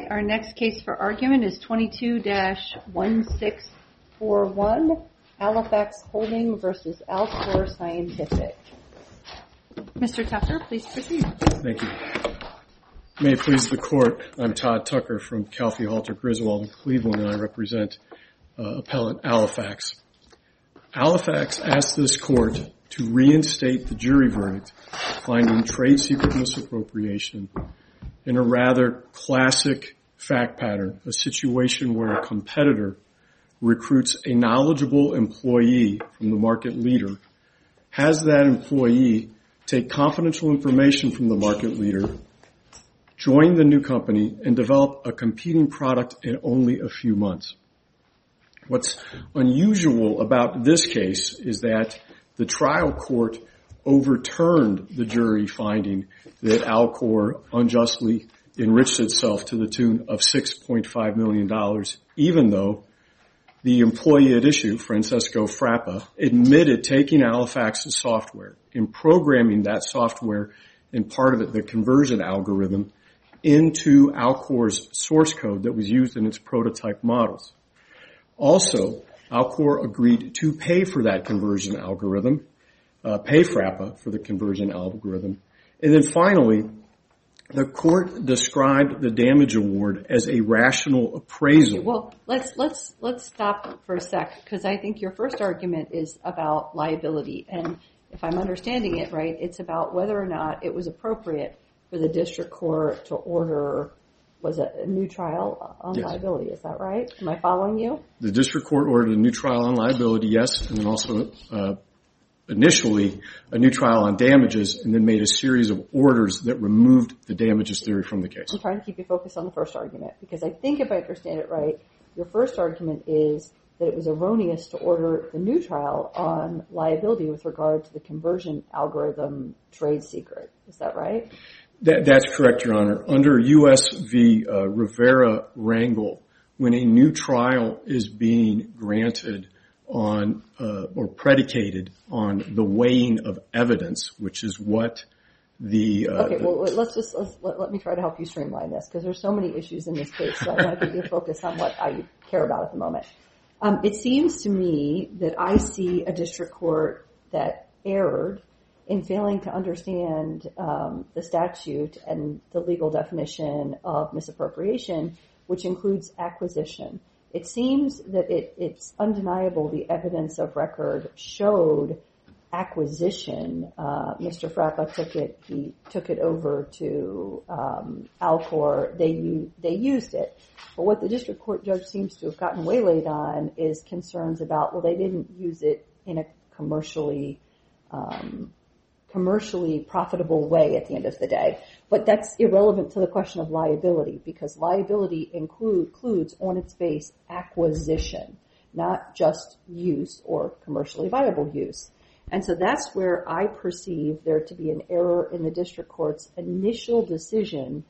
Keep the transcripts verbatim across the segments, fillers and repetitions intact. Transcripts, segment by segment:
our next case for argument is twenty-two dash one six four one, Halifax Holding versus Alcor Scientific. Mister Tucker, please proceed. Thank you. May it please the Court, I'm Todd Tucker from Calfee Halter Griswold in Cleveland, and I represent uh, appellant Halifax. Halifax asked this Court to reinstate the jury verdict finding trade secret misappropriation in a rather classic fact pattern, a situation where a competitor recruits a knowledgeable employee from the market leader, has that employee take confidential information from the market leader, join the new company, and develop a competing product in only a few months. What's unusual about this case is that the trial court overturned the jury finding that Alcor unjustly enriched itself to the tune of six point five million dollars, even though the employee at issue, Francesco Frappa, admitted taking Halifax's software and programming that software and part of it, the conversion algorithm, into Alcor's source code that was used in its prototype models. Also, Alcor agreed to pay for that conversion algorithm, uh, pay Frappa for the conversion algorithm. And then finally, the court described the damage award as a rational appraisal. Well, let's let's let's stop for a sec, because I think your first argument is about liability, and if I'm understanding it right, it's about whether or not it was appropriate for the district court to order, was it a new trial on yes. liability? Is that right? Am I following you? The district court ordered a new trial on liability, yes, and then also uh, initially a new trial on damages, and then made a series of orders that removed the damages theory from the case. I'm trying to keep you focused on the first argument, because I think if I understand it right, your first argument is that it was erroneous to order the new trial on liability with regard to the conversion algorithm trade secret. Is that right? That, that's correct, Your Honor. Under U S v. Uh, Rivera-Rangel, when a new trial is being granted on uh, or predicated on the weighing of evidence, which is what the... Uh, okay, well, let's just let's, let, let me try to help you streamline this, because there's so many issues in this case, so I want to get you focused on what I care about at the moment. Um, it seems to me that I see a district court that erred in failing to understand um, the statute and the legal definition of misappropriation, which includes acquisition. It seems that it, it's undeniable the evidence of record showed acquisition. Uh, Mister Frappa took it, he took it over to um, Alcor. They, u- they used it. But what the district court judge seems to have gotten waylaid on is concerns about, well, they didn't use it in a commercially um, commercially profitable way at the end of the day. But that's irrelevant to the question of liability, because liability include, includes on its face acquisition, not just use or commercially viable use. And so that's where I perceive there to be an error in the district court's initial decision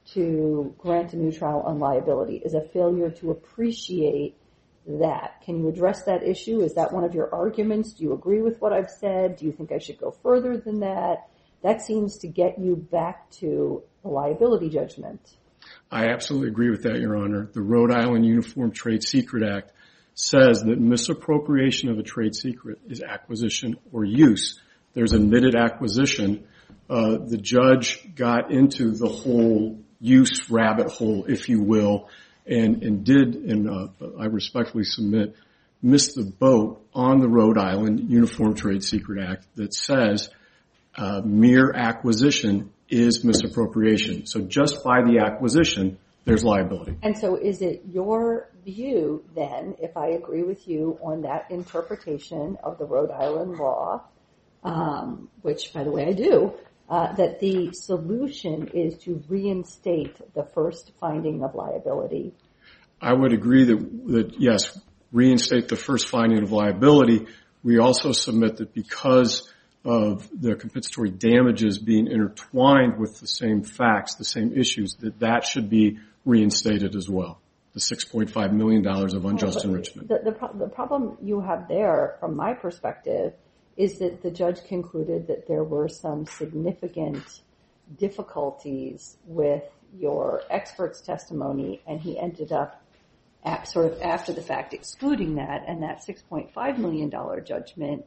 to grant a new trial on liability, is a failure to appreciate that. Can you address that issue? Is that one of your arguments? Do you agree with what I've said? Do you think I should go further than that? That seems to get you back to the liability judgment. I absolutely agree with that, Your Honor. The Rhode Island Uniform Trade Secret Act says that misappropriation of a trade secret is acquisition or use. There's admitted acquisition. Uh, the judge got into the whole use rabbit hole, if you will, and, and did, and uh, I respectfully submit, miss the boat on the Rhode Island Uniform Trade Secret Act that says uh, mere acquisition is misappropriation. So just by the acquisition, there's liability. And so is it your view then, if I agree with you on that interpretation of the Rhode Island law, um, which, by the way, I do, uh, that the solution is to reinstate the first finding of liability? I would agree that, that yes, reinstate the first finding of liability. We also submit that because of the compensatory damages being intertwined with the same facts, the same issues, that that should be reinstated as well. The six point five million dollars of unjust oh, enrichment. The, the, pro- the problem you have there, from my perspective, is that the judge concluded that there were some significant difficulties with your expert's testimony, and he ended up at, sort of after the fact excluding that, and that six point five million dollars judgment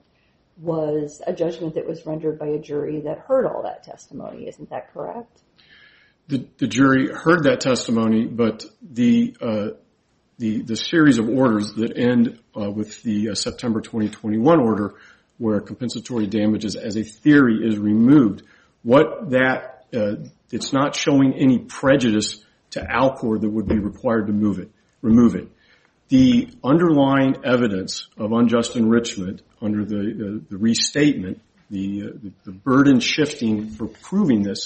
was a judgment that was rendered by a jury that heard all that testimony. Isn't that correct? The, the jury heard that testimony, but the uh, the the series of orders that end uh, with the uh, September twenty twenty-one order, where compensatory damages as a theory is removed, what that uh, it's not showing any prejudice to Alcor that would be required to move it, remove it. The underlying evidence of unjust enrichment under the the, the restatement, the, uh, the the burden shifting for proving this,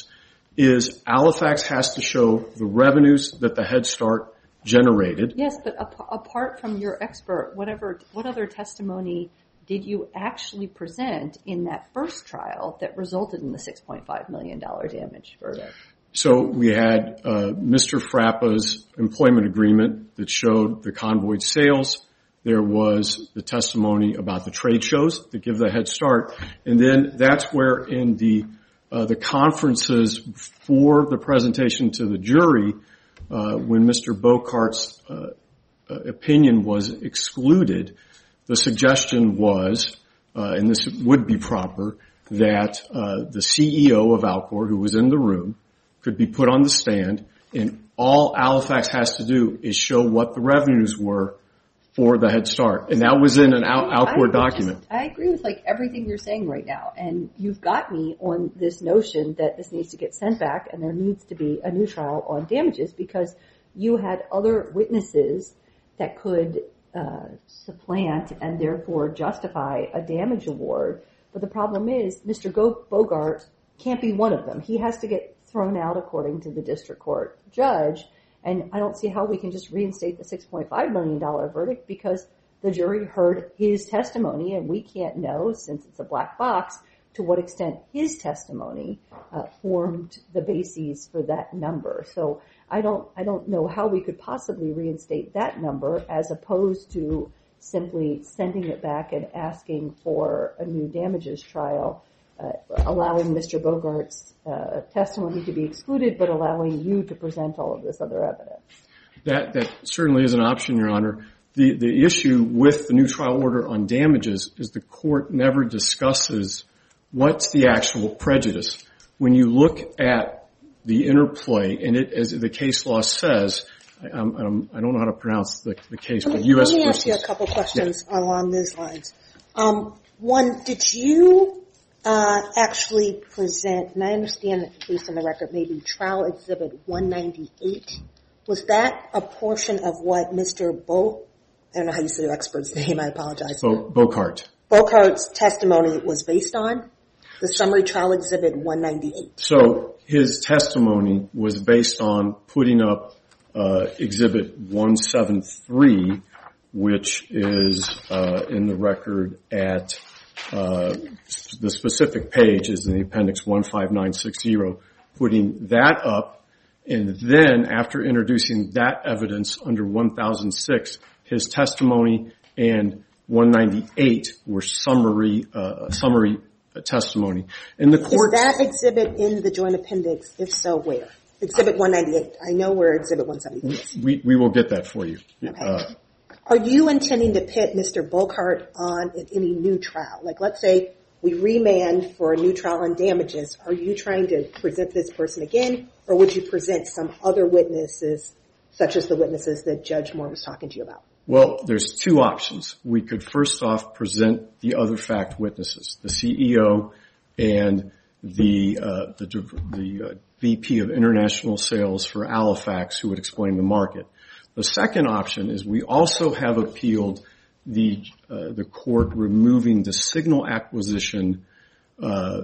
is Halifax has to show the revenues that the Head Start generated. Yes, but ap- apart from your expert, whatever, what other testimony did you actually present in that first trial that resulted in the six point five million dollars damage verdict? So we had uh, Mister Frappa's employment agreement that showed the convoyed sales. There was the testimony about the trade shows that give the Head Start. And then that's where in the Uh, the conferences for the presentation to the jury, uh, when Mister Bocart's uh, uh, opinion was excluded, the suggestion was, uh, and this would be proper, that uh, the C E O of Alcor, who was in the room, could be put on the stand, and all Halifax has to do is show what the revenues were for the Head Start. And that was in an Al- Alcor document. Just, I agree with like everything you're saying right now. And you've got me on this notion that this needs to get sent back and there needs to be a new trial on damages, because you had other witnesses that could uh, supplant and therefore justify a damage award. But the problem is Mister Go- Bogart can't be one of them. He has to get thrown out according to the district court judge. And I don't see how we can just reinstate the six point five million dollars verdict, because the jury heard his testimony, and we can't know, since it's a black box, to what extent his testimony uh, formed the bases for that number. So I don't, I don't know how we could possibly reinstate that number, as opposed to simply sending it back and asking for a new damages trial, uh, allowing Mister Bogart's uh, testimony to be excluded, but allowing you to present all of this other evidence. That that certainly is an option, Your Honor. The the issue with the new trial order on damages is the court never discusses what's the actual prejudice. When you look at the interplay, and it, as the case law says, I, I'm, I don't know how to pronounce the, the case, but U S Let me versus, ask you a couple questions yeah. along these lines. Um, one, did you uh, actually present, and I understand that based on the record, maybe trial exhibit one ninety-eight, was that a portion of what Mister Bo, I don't know how you say your expert's name, I apologize. Bo, Bocart. Bocart's testimony was based on? The summary trial exhibit one ninety-eight. So his testimony was based on putting up uh, exhibit one seventy-three, which is uh, in the record at uh, the specific page is in the appendix one five nine six zero, putting that up, and then after introducing that evidence under one thousand six, his testimony and one ninety-eight were summary uh, summary testimony. And the court, is that exhibit in the joint appendix? If so, where? Exhibit one ninety-eight. I know where exhibit one seventy-three is. We, we will get that for you. Okay. Uh, Are you intending to pit Mister Bocart on any new trial? Like, let's say we remand for a new trial on damages. Are you trying to present this person again, or would you present some other witnesses, such as the witnesses that Judge Moore was talking to you about? Well, there's two options. We could first off present the other fact witnesses, the C E O and the uh, the, the uh, V P of International Sales for Halifax, who would explain the market. The second option is we also have appealed the uh, the court removing the signal acquisition uh,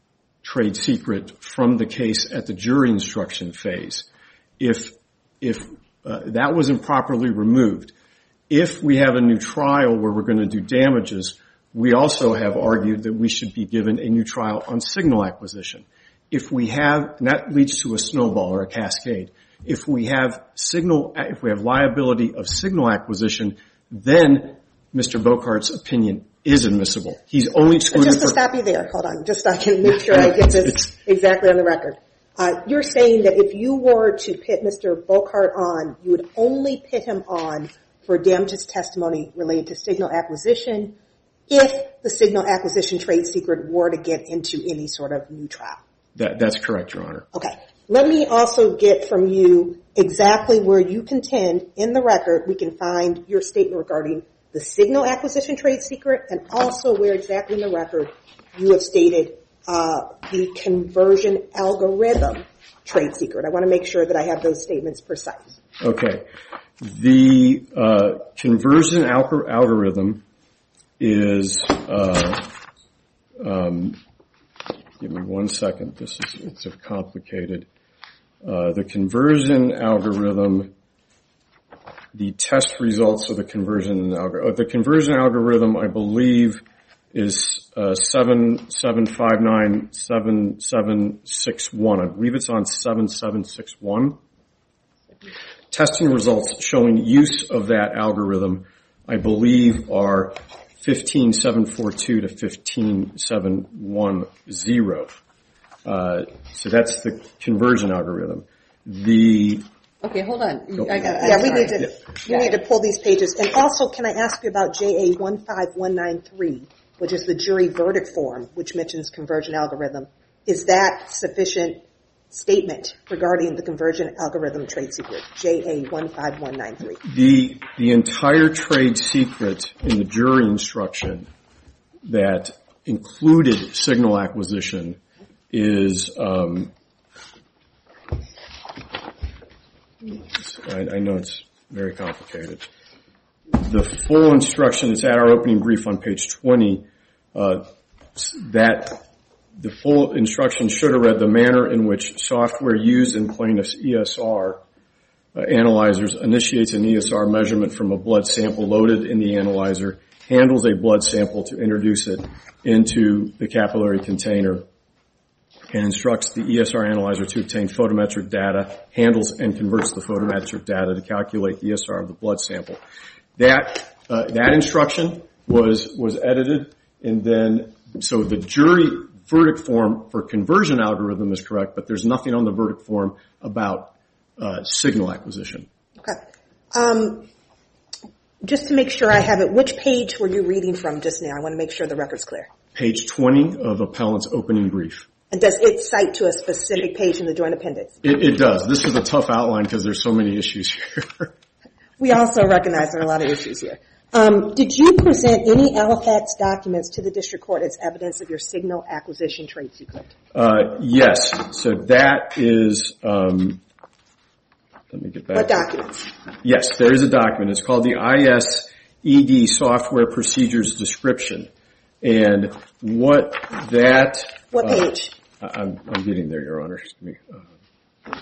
trade secret from the case at the jury instruction phase. If if uh, that was improperly removed, if we have a new trial where we're going to do damages, we also have argued that we should be given a new trial on signal acquisition. If we have, and that leads to a snowball or a cascade. If we have signal, if we have liability of signal acquisition, then Mister Bocart's opinion is admissible. He's only excluded. Just to for, stop you there, hold on, just so I can make sure I get this exactly on the record. Uh, you're saying that if you were to pit Mister Bocart on, you would only pit him on for damages testimony related to signal acquisition if the signal acquisition trade secret were to get into any sort of new trial. That, that's correct, Your Honor. Okay. Let me also get from you exactly where you contend in the record we can find your statement regarding the signal acquisition trade secret, and also where exactly in the record you have stated uh, the conversion algorithm trade secret. I want to make sure that I have those statements precise. Okay. The uh, conversion alg- algorithm is, uh, um, give me one second. This is, it's a complicated. Uh, the conversion algorithm, the test results of the conversion algorithm, uh, the conversion algorithm, I believe, is uh, seven seven five nine seven seven six one. I believe it's on seven seven six one. Testing results showing use of that algorithm, I believe, are fifteen seven forty-two to fifteen seven ten. Uh, so that's the conversion algorithm. The Okay, hold on. I got. Yeah, we need to we need to pull these pages. And also, can I ask you about J A one five one nine three, which is the jury verdict form, which mentions conversion algorithm? Is that sufficient statement regarding the conversion algorithm trade secret? J A one five one nine three. The the entire trade secret in the jury instruction that included signal acquisition is. Um, I, I know it's very complicated. The full instruction is at our opening brief on page twenty. Uh, that the full instruction should have read the manner in which software used in plaintiff's E S R uh, analyzers initiates an E S R measurement from a blood sample loaded in the analyzer, handles a blood sample to introduce it into the capillary container, and instructs the E S R analyzer to obtain photometric data, handles and converts the photometric data to calculate the E S R of the blood sample. That uh, that instruction was was edited, and then so the jury verdict form for conversion algorithm is correct, but there's nothing on the verdict form about uh, signal acquisition. Okay. Um, just to make sure I have it, which page were you reading from just now? I want to make sure the record's clear. Page twenty of appellant's opening brief. And does it cite to a specific page in the joint appendix? It, it does. This is a tough outline because there's so many issues here. We also recognize there are a lot of issues here. Um, did you present any Halifax documents to the district court as evidence of your signal acquisition trade secret? Uh, yes. So that is, um, let me get back. What documents? Yes, there is a document. It's called the I S E D Software Procedures Description. And what that... What uh, page? I'm, I'm getting there, Your Honor. Excuse me. Uh,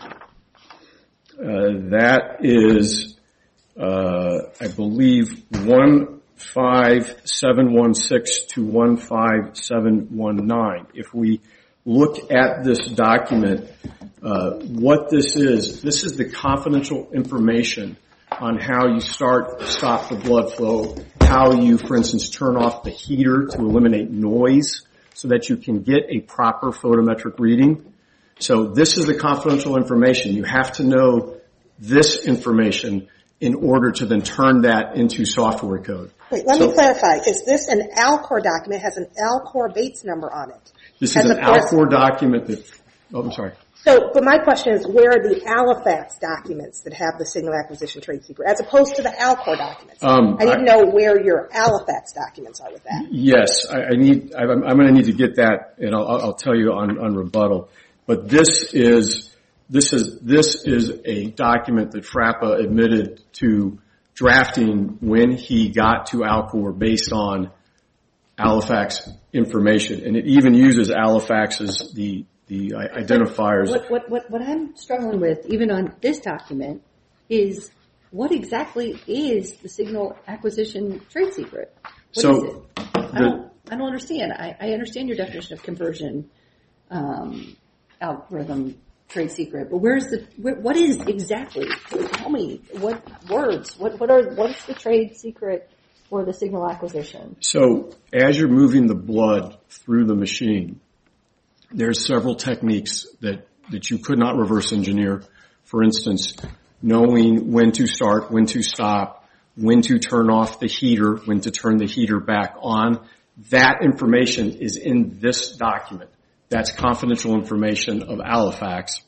uh, that is, uh, I believe, one five seven one six to one five seven one nine. If we look at this document, uh, what this is, this is the confidential information on how you start, stop the blood flow, how you, for instance, turn off the heater to eliminate noise, so that you can get a proper photometric reading. So this is the confidential information. You have to know this information in order to then turn that into software code. Wait, let so, me clarify. Is this an Alcor document? It has an Alcor Bates number on it. This is an Alcor document that, oh, I'm sorry. So, but my question is, where are the Halifax documents that have the signal acquisition trade secret, as opposed to the Alcor documents? Um, I didn't know where your Halifax documents are with that. Yes, I, I need. I, I'm, I'm going to need to get that, and I'll, I'll tell you on, on rebuttal. But this is this is this is a document that Frappa admitted to drafting when he got to Alcor based on Halifax information, and it even uses Halifax's the. the identifiers. What, what, what, what I'm struggling with, even on this document, is what exactly is the signal acquisition trade secret? What so, is it? I don't, I don't understand. I, I understand your definition of conversion um, algorithm trade secret, but where's the, where, what is exactly? Tell me, what words, what, what are, what's the trade secret for the signal acquisition? So, as you're moving the blood through the machine, there's several techniques that that you could not reverse engineer. For instance, knowing when to start, when to stop, when to turn off the heater, when to turn the heater back on. That information is in this document. That's confidential information of Halifax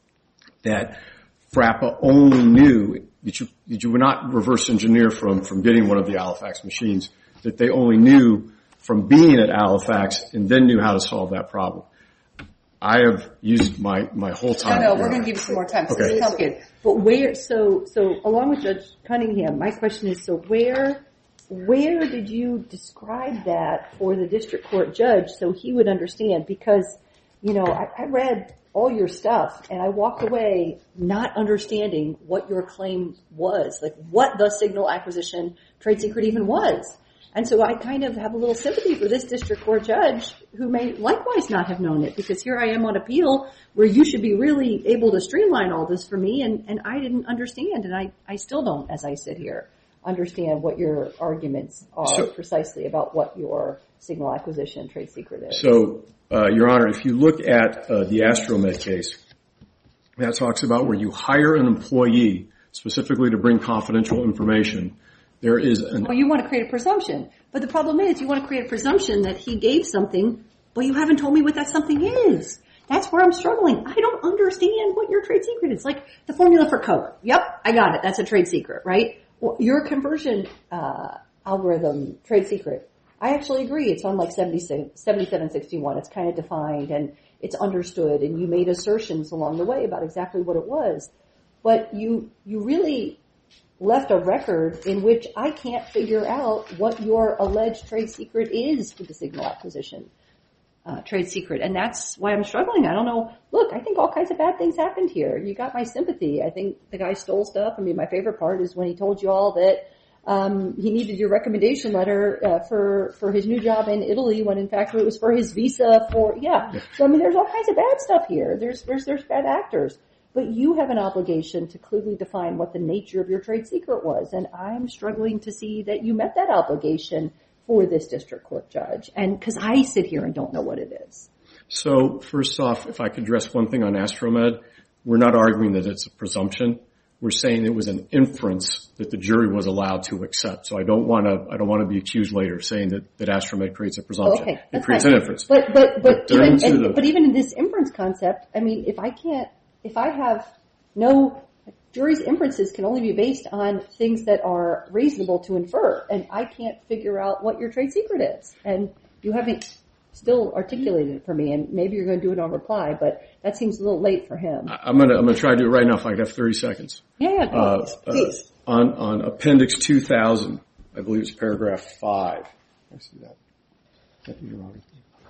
that FRAPA only knew that you, that you would not reverse engineer from, from getting one of the Halifax machines, that they only knew from being at Halifax and then knew how to solve that problem. I have used my, my whole time. No, no, we're going to give you some more time. So Okay. this is complicated. But where, so, so along with Judge Cunningham, my question is, so where, where did you describe that for the district court judge so he would understand? Because, you know, I, I read all your stuff and I walked away not understanding what your claim was, like what the signal acquisition trade secret even was. And so I kind of have a little sympathy for this district court judge who may likewise not have known it, because here I am on appeal where you should be really able to streamline all this for me, and, and I didn't understand, and I, I still don't, as I sit here, understand what your arguments are So- precisely about what your signal acquisition trade secret is. So, uh, Your Honor, if you look at uh, the Astromed case, that talks about where you hire an employee specifically to bring confidential information. There is an Well, you want to create a presumption. But the problem is you want to create a presumption that he gave something, but you haven't told me what that something is. That's where I'm struggling. I don't understand what your trade secret is. Like the formula for Coke. Yep, I got it. That's a trade secret, right? Well, your conversion uh, algorithm trade secret, I actually agree. It's on like seventy-seven sixty-one. It's kind of defined and it's understood, and you made assertions along the way about exactly what it was. But you you really left a record in which I can't figure out what your alleged trade secret is for the signal acquisition uh, trade secret. And that's why I'm struggling. I don't know. Look, I think all kinds of bad things happened here. You got my sympathy. I think the guy stole stuff. I mean, my favorite part is when he told you all that um, he needed your recommendation letter uh, for, for his new job in Italy when in fact it was for his visa for, yeah. So I mean, there's all kinds of bad stuff here. There's, there's, there's bad actors. But you have an obligation to clearly define what the nature of your trade secret was. And I'm struggling to see that you met that obligation for this district court judge. And because I sit here and don't know what it is. So first off, if I could address one thing on Astromed, we're not arguing that it's a presumption. We're saying it was an inference that the jury was allowed to accept. So I don't want to, I don't want to be accused later of saying that, that Astromed creates a presumption. Okay, it creates fine. an inference. But, but, but, But even, turn to and, the- but even in this inference concept, I mean, if I can't, if I have no, jury's inferences can only be based on things that are reasonable to infer, and I can't figure out what your trade secret is. And you haven't still articulated it for me, and maybe you're going to do it on reply, but that seems a little late for him. I'm gonna, I'm gonna try to do it right now if I could have thirty seconds. Yeah, yeah, go. Uh, Please. uh, on, on appendix two thousand, I believe it's paragraph five. I see that. That be wrong.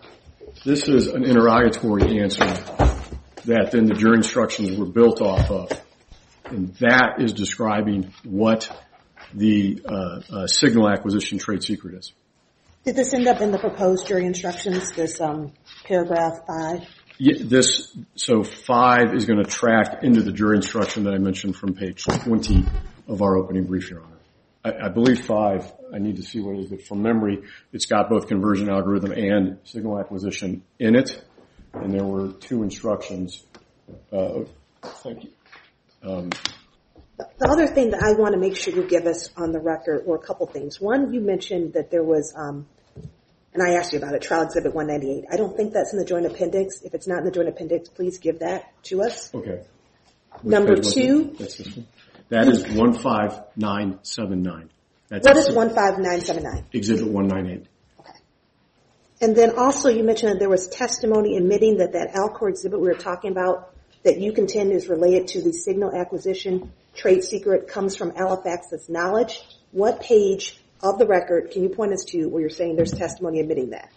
This is an interrogatory answer that then the jury instructions were built off of. And that is describing what the uh, uh, signal acquisition trade secret is. Did this end up in the proposed jury instructions, this um, paragraph five? Yeah, this, so five is going to track into the jury instruction that I mentioned from page twenty of our opening brief, Your Honor. I, I believe five, I need to see what it is, but from memory, it's got both conversion algorithm and signal acquisition in it. And there were two instructions. Uh, thank you. Um, The other thing that I want to make sure you give us on the record were a couple things. One, you mentioned that there was, um, and I asked you about it, Trial Exhibit one ninety-eight. I don't think that's in the joint appendix. If it's not in the joint appendix, please give that to us. okay. Which Number page was two. it? That's this one. That is one five nine seven nine. That's What is one five nine seven nine? Exhibit one ninety-eight. Okay. And then also you mentioned that there was testimony admitting that that Alcor exhibit we were talking about that you contend is related to the signal acquisition trade secret comes from Halifax's knowledge. What page of the record can you point us to where you're saying there's testimony admitting that?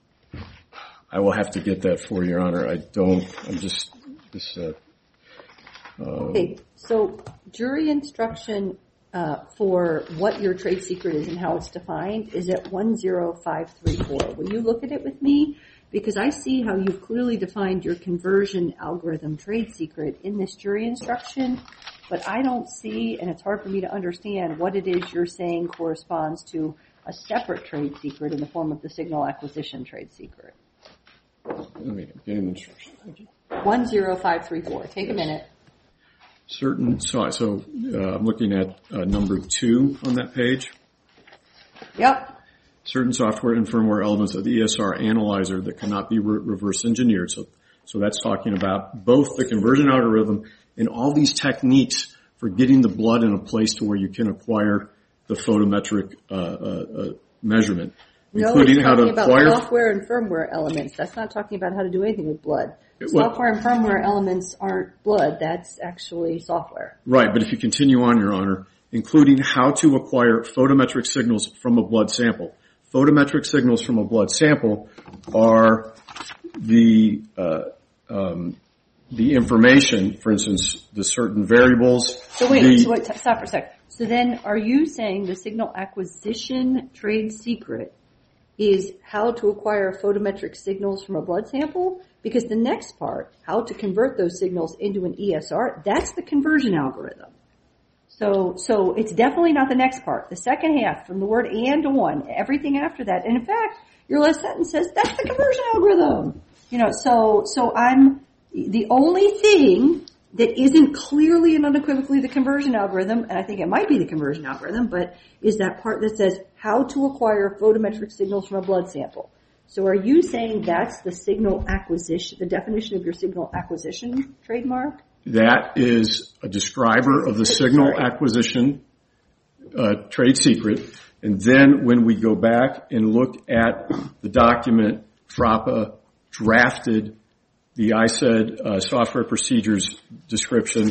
I will have to get that for you, Your Honor. I don't, I'm just, this, uh, uh, Okay, so jury instruction uh, for what your trade secret is and how it's defined is at one zero five three four. Will you look at it with me? Because I see how you've clearly defined your conversion algorithm trade secret in this jury instruction, but I don't see, and it's hard for me to understand, what it is you're saying corresponds to a separate trade secret in the form of the signal acquisition trade secret. let me get an instruction. Thank you. one zero five three four. Take a minute. Certain, so, so uh, I'm looking at uh, number two on that page. Yep. Certain software and firmware elements of the E S R analyzer that cannot be re- reverse engineered. So, so that's talking about both the conversion algorithm and all these techniques for getting the blood in a place to where you can acquire the photometric uh, uh, uh, measurement, No, including it's how to talking about acquire software and firmware elements. That's not talking about how to do anything with blood. It- what- Software and firmware elements aren't blood. That's actually software. Right, but if you continue on, Your Honor, including how to acquire photometric signals from a blood sample. Photometric signals from a blood sample are the uh, um, the information, for instance, the certain variables. So wait, the, so wait, t- stop for a sec. So then are you saying the signal acquisition trade secret is how to acquire photometric signals from a blood sample? Because the next part, how to convert those signals into an E S R, that's the conversion algorithm. So, so it's definitely not the next part. The second half, from the word and on, everything after that. And in fact, your last sentence says that's the conversion algorithm. You know, so, so I'm, the only thing that isn't clearly and unequivocally the conversion algorithm, and I think it might be the conversion algorithm, but is that part that says how to acquire photometric signals from a blood sample. So are you saying that's the signal acquisition, the definition of your signal acquisition trademark? That is a describer of the signal Sorry. acquisition uh, trade secret. And then when we go back and look at the document, FRAPA drafted the I S E D uh, software procedures description.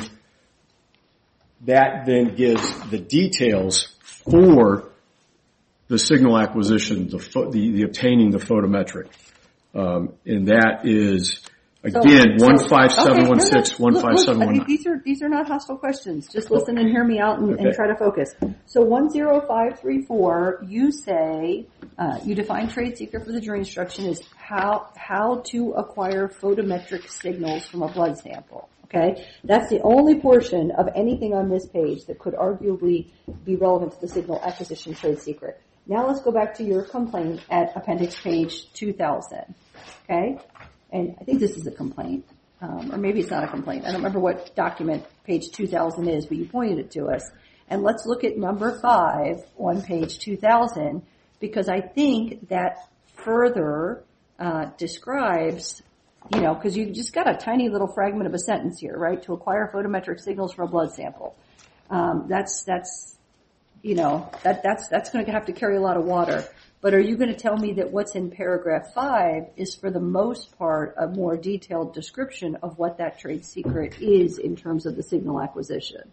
That then gives the details for the signal acquisition, the, pho- the, the obtaining the photometric. Um, and that is, again, So- one so- five seven one okay, six, no, no, one five seven one look, nine. look, These are, these are not hostile questions. Just listen and hear me out and, and Okay. try to focus. So one zero five three four, you say, uh, you define trade secret for the jury instruction as how, how to acquire photometric signals from a blood sample. Okay? That's the only portion of anything on this page that could arguably be relevant to the signal acquisition trade secret. Now let's go back to your complaint at appendix page two thousand. Okay? And I think this is a complaint. Um, or maybe it's not a complaint. I don't remember what document page two thousand is, but you pointed it to us. And let's look at number five on page two thousand, because I think that further uh, describes, you know, because you just got a tiny little fragment of a sentence here, right? To acquire photometric signals from a blood sample. Um, that's that's you know that that's that's going to have to carry a lot of water. But are you going to tell me that what's in paragraph five is for the most part a more detailed description of what that trade secret is in terms of the signal acquisition?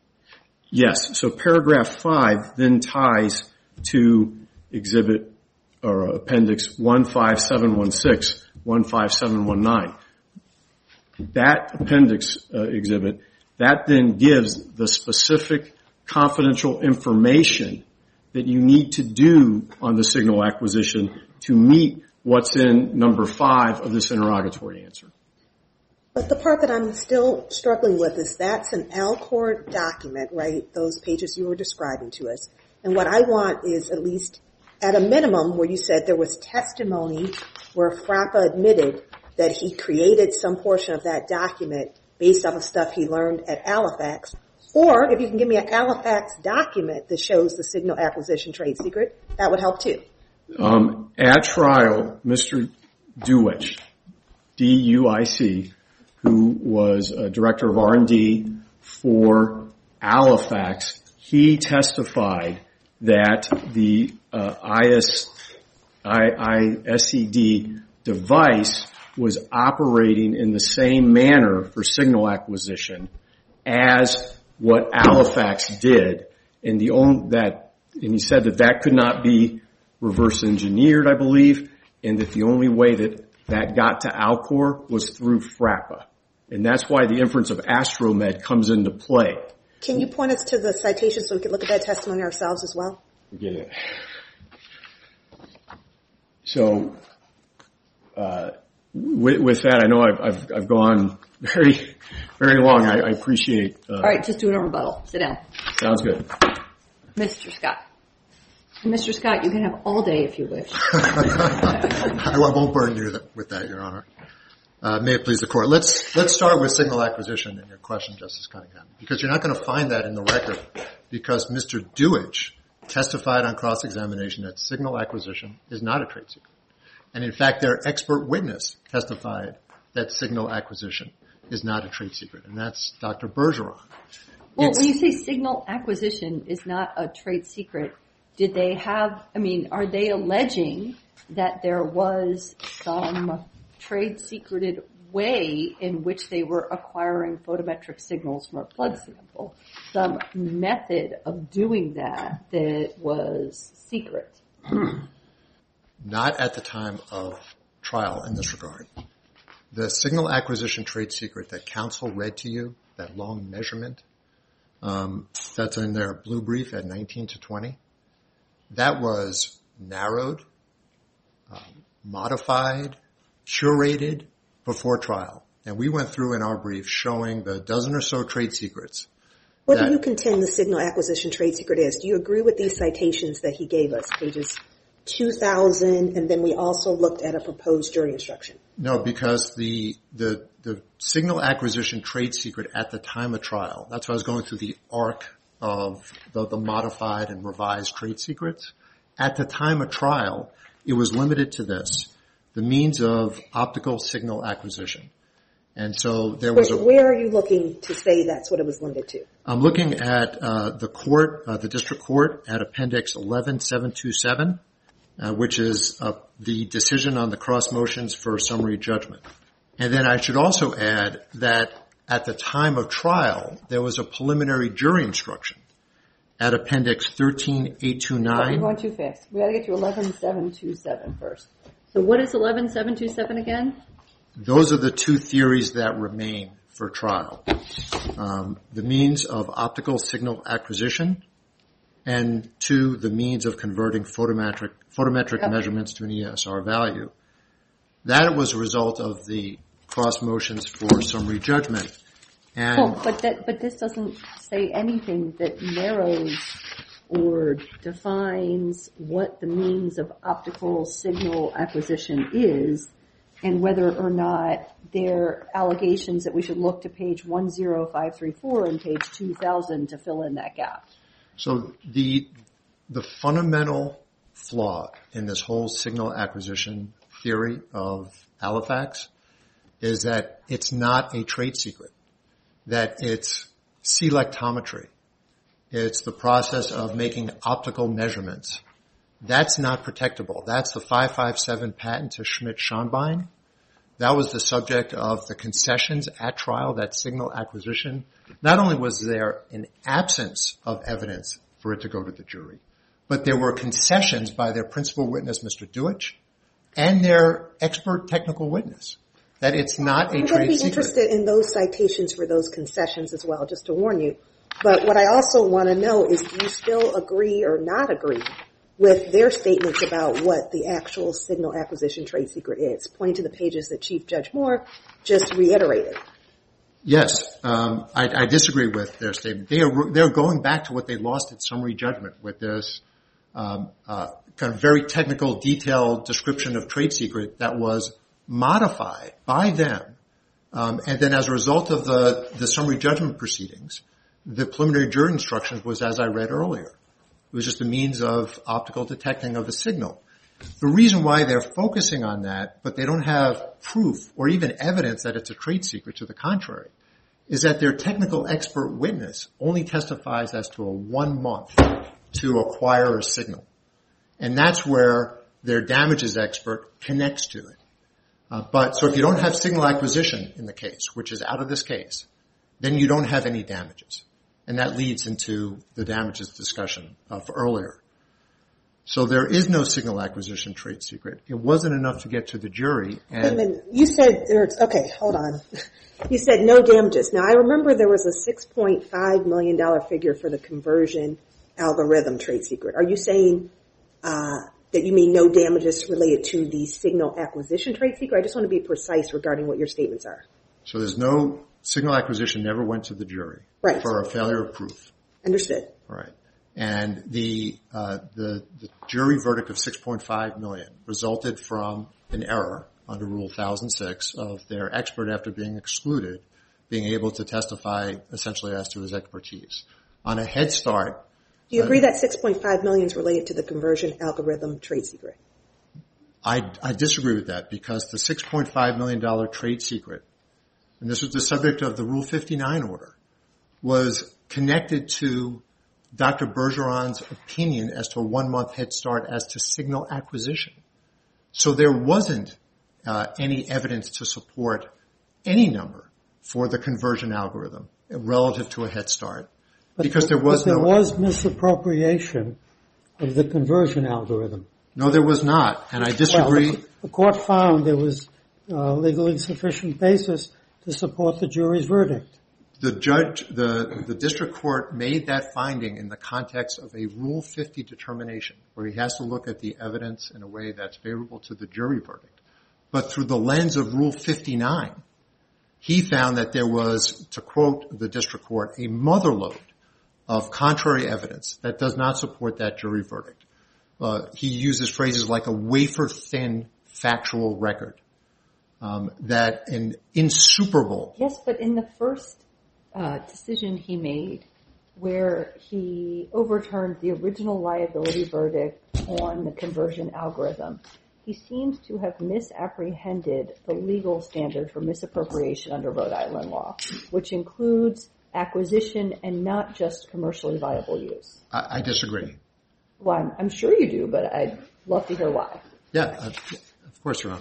Yes. So paragraph five then ties to exhibit or appendix one five seven one six, one five seven one nine. That appendix uh, exhibit, that then gives the specific confidential information that you need to do on the signal acquisition to meet what's in number five of this interrogatory answer. But the part that I'm still struggling with is that's an Alcor document, right? Those pages you were describing to us. And what I want is at least at a minimum where you said there was testimony where FRAPA admitted that he created some portion of that document based off of stuff he learned at Halifax. Or if you can give me an Halifax document that shows the signal acquisition trade secret, that would help too. Um, at trial, Mister Duic, D U I C, who was a director of R and D for Halifax, he testified that the uh, I S, I, I S E D device was operating in the same manner for signal acquisition as what Halifax did, and the only that, and he said that that could not be reverse engineered, I believe, and that the only way that that got to Alcor was through FRAPA, and that's why the inference of Astromed comes into play. Can you point us to the citation so we can look at that testimony ourselves as well? Get it. So, uh, with, with that, I know I've, I've, I've gone very, very long. I, I appreciate. Uh, All right, just do it on rebuttal. Sit down. Sounds good. Mister Scott. Mister Scott, you can have all day if you wish. I won't burden you with that, Your Honor. Uh, may it please the Court. Let's let's start with signal acquisition in your question, Justice Cunningham, because you're not going to find that in the record, because Mister Duich testified on cross-examination that signal acquisition is not a trade secret. And in fact, their expert witness testified that signal acquisition is not a trade secret, and that's Doctor Bergeron. Well, It's, when you say signal acquisition is not a trade secret, did they have, I mean, are they alleging that there was some trade secreted way in which they were acquiring photometric signals from a blood sample, some method of doing that that was secret? not at the time of trial in this regard. The signal acquisition trade secret that counsel read to you, that long measurement, um, that's in their blue brief at nineteen to twenty, that was narrowed, um, modified, curated before trial. And we went through in our brief showing the dozen or so trade secrets. What that, do you contend the signal acquisition trade secret is? Do you agree with these citations that he gave us, pages two thousand, and then we also looked at a proposed jury instruction? No, because the, the, the signal acquisition trade secret at the time of trial, that's why I was going through the arc of the, the modified and revised trade secrets. At the time of trial, it was limited to this, the means of optical signal acquisition. And so there was Where, a... where are you looking to say that's what it was limited to? I'm looking at uh, the court, uh, the district court at Appendix eleven seven twenty-seven, uh, which is uh, the decision on the cross motions for summary judgment. And then I should also add that at the time of trial, there was a preliminary jury instruction at Appendix thirteen eight You're twenty-nine. going too fast. We got to get to eleven seven twenty-seven first. So what is eleven seven twenty-seven again? Those are the two theories that remain for trial. Um, the means of optical signal acquisition, and two, the means of converting photometric, photometric Yep. measurements to an E S R value. That was a result of the cross motions for summary judgment. And Well, but that, but this doesn't say anything that narrows or defines what the means of optical signal acquisition is, and whether or not there are allegations that we should look to page one zero five three four and page two thousand to fill in that gap. so the the fundamental flaw in this whole signal acquisition theory of Halifax is that it's not a trade secret, that it's selectometry. It's the process of making optical measurements. That's not protectable. That's the five five seven patent to Schmidt-Schonbein. That was the subject of the concessions at trial, that signal acquisition. Not only was there an absence of evidence for it to go to the jury, but there were concessions by their principal witness, Mister Duich, and their expert technical witness, that it's not a I'm going to trade be secret. interested in those citations for those concessions as well, just to warn you. But what I also want to know is, do you still agree or not agree with their statements about what the actual signal acquisition trade secret is, pointing to the pages that Chief Judge Moore just reiterated? Yes, um, I, I disagree with their statement. They are they're going back to what they lost at summary judgment with this um, uh, kind of very technical, detailed description of trade secret that was modified by them, um, and then as a result of the the summary judgment proceedings, the preliminary jury instructions was as I read earlier. It was just a means of optical detecting of the signal. The reason why they're focusing on that, but they don't have proof or even evidence that it's a trade secret, to the contrary, is that their technical expert witness only testifies as to a one month to acquire a signal. And that's where their damages expert connects to it. Uh, but so if you don't have signal acquisition in the case, which is out of this case, then you don't have any damages. And that leads into the damages discussion of earlier. So there is no signal acquisition trade secret. It wasn't enough to get to the jury. And Wait a minute. You said there's, okay, hold on. You said no damages. Now, I remember there was a six point five million dollars figure for the conversion algorithm trade secret. Are you saying uh, that you mean no damages related to the signal acquisition trade secret? I just want to be precise regarding what your statements are. So there's no signal acquisition never went to the jury Right. for a failure of proof. Understood. All right. And the, uh, the, the jury verdict of six point five million dollars resulted from an error under Rule one thousand six of their expert after being excluded being able to testify essentially as to his expertise. On a Head Start. Do you uh, agree that six point five million dollars is related to the conversion algorithm trade secret? I, I disagree with that because the six point five million dollars trade secret, and this was the subject of the Rule fifty-nine order, was connected to Doctor Bergeron's opinion as to a one-month Head Start as to signal acquisition. So there wasn't uh, any evidence to support any number for the conversion algorithm relative to a Head Start but because there was but there no... was misappropriation of the conversion algorithm. No, there was not, and I disagree. Well, the, the court found there was uh, legally sufficient basis to support the jury's verdict. The judge, the, the district court made that finding in the context of a Rule fifty determination where he has to look at the evidence in a way that's favorable to the jury verdict. But through the lens of Rule fifty-nine, he found that there was, to quote the district court, a motherlode of contrary evidence that does not support that jury verdict. Uh, he uses phrases like a wafer-thin factual record, um, that an insuperable... Yes, but in the first uh, decision he made, where he overturned the original liability verdict on the conversion algorithm, he seems to have misapprehended the legal standard for misappropriation under Rhode Island law, which includes acquisition and not just commercially viable use. I, I disagree. Well, I'm, I'm sure you do, but I'd love to hear why. Yeah, uh, of course, Your Honor.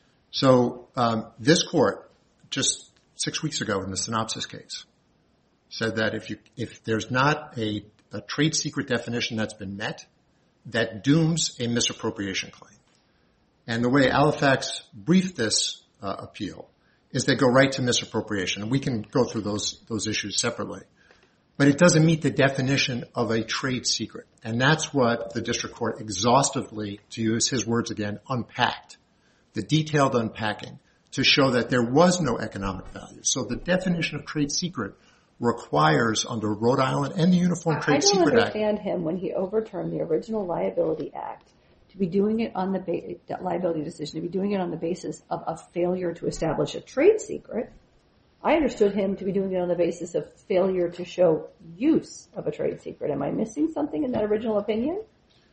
So um, this court, just six weeks ago in the Synopsys case, said that if you if there's not a, a trade secret definition that's been met, that dooms a misappropriation claim. And the way Halifax briefed this uh, appeal is they go right to misappropriation. And we can go through those those issues separately. But it doesn't meet the definition of a trade secret. And that's what the district court exhaustively, to use his words again, unpacked. The detailed unpacking to show that there was no economic value. So the definition of trade secret requires under Rhode Island and the Uniform Trade Secret Act. I don't understand him when he overturned the original Liability Act to be doing it on the ba- liability decision, to be doing it on the basis of a failure to establish a trade secret. I understood him to be doing it on the basis of failure to show use of a trade secret. Am I missing something in that original opinion?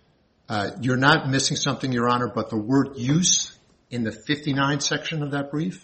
Uh, you're not missing something, Your Honor, but the word use in the fifty-nine section of that brief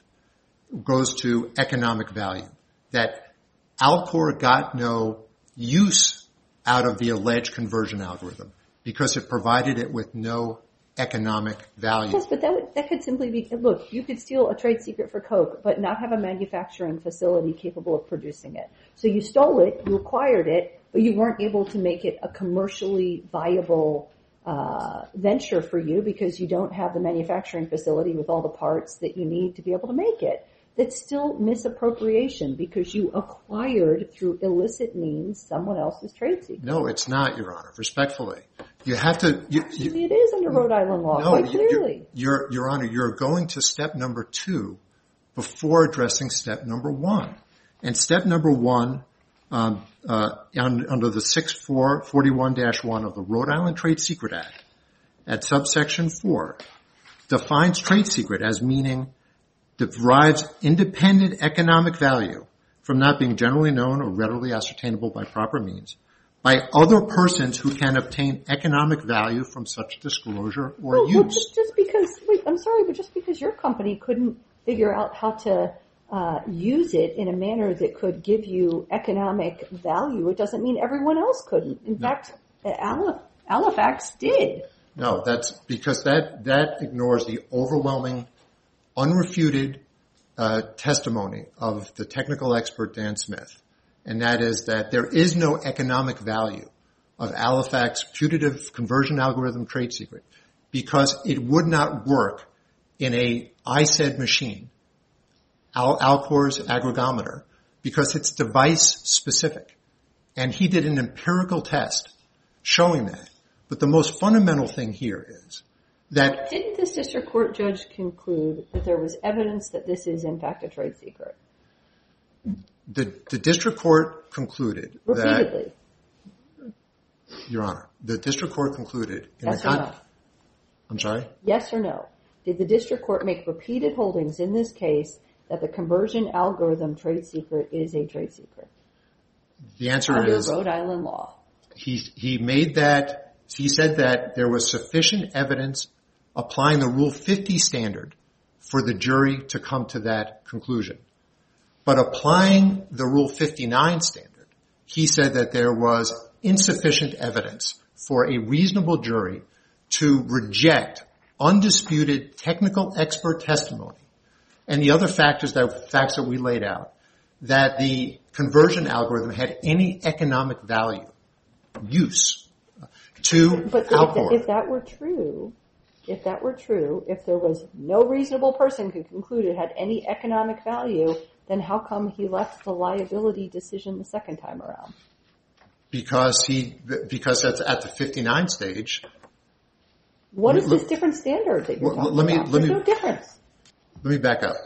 goes to economic value. That Alcor got no use out of the alleged conversion algorithm because it provided it with no economic value. Yes, but that would, that could simply be, look, you could steal a trade secret for Coke, but not have a manufacturing facility capable of producing it. So you stole it, you acquired it, but you weren't able to make it a commercially viable uh, venture for you because you don't have the manufacturing facility with all the parts that you need to be able to make it. That's still misappropriation because you acquired through illicit means someone else's trade secret. No, it's not, Your Honor. Respectfully. You have to... You, Actually, you, it is under Rhode Island law, no, quite clearly. Your, Your Honor, you're going to step number two before addressing step number one. And step number one, um, uh, un, under the six four forty-one dash one of the Rhode Island Trade Secret Act, at subsection four, defines trade secret as meaning derives independent economic value from not being generally known or readily ascertainable by proper means by other persons who can obtain economic value from such disclosure or well, use. Well, just, just because, wait, I'm sorry, but just because your company couldn't figure out how to uh, use it in a manner that could give you economic value, it doesn't mean everyone else couldn't. In No. fact, Alif- Halifax did. No, that's because that, that ignores the overwhelming, unrefuted uh, testimony of the technical expert Dan Smith. And that is that there is no economic value of Halifax putative conversion algorithm trade secret because it would not work in a I S E D machine, Al- Alcor's aggregometer, because it's device specific. And he did an empirical test showing that. But the most fundamental thing here is that... Didn't this district court judge conclude that there was evidence that this is in fact a trade secret? The, the district court concluded Repeatedly. that... Your Honor, the district court concluded... In Yes the or con- no? I'm sorry? Yes or no? did the district court make repeated holdings in this case that the conversion algorithm trade secret is a trade secret? The answer Under is Rhode Island law. He, he made that, he said that there was sufficient evidence applying the Rule fifty standard for the jury to come to that conclusion. But applying the Rule fifty-nine standard, he said that there was insufficient evidence for a reasonable jury to reject undisputed technical expert testimony and the other factors that, facts that we laid out, that the conversion algorithm had any economic value, use, to But Alcor. if, if that were true, if that were true, if there was no reasonable person could conclude it had any economic value, then how come he left the liability decision the second time around? Because he, because that's at the fifty-nine stage. What is Let- this different standard that you're let- talking let me- about? let There's me- no difference. Let me back up.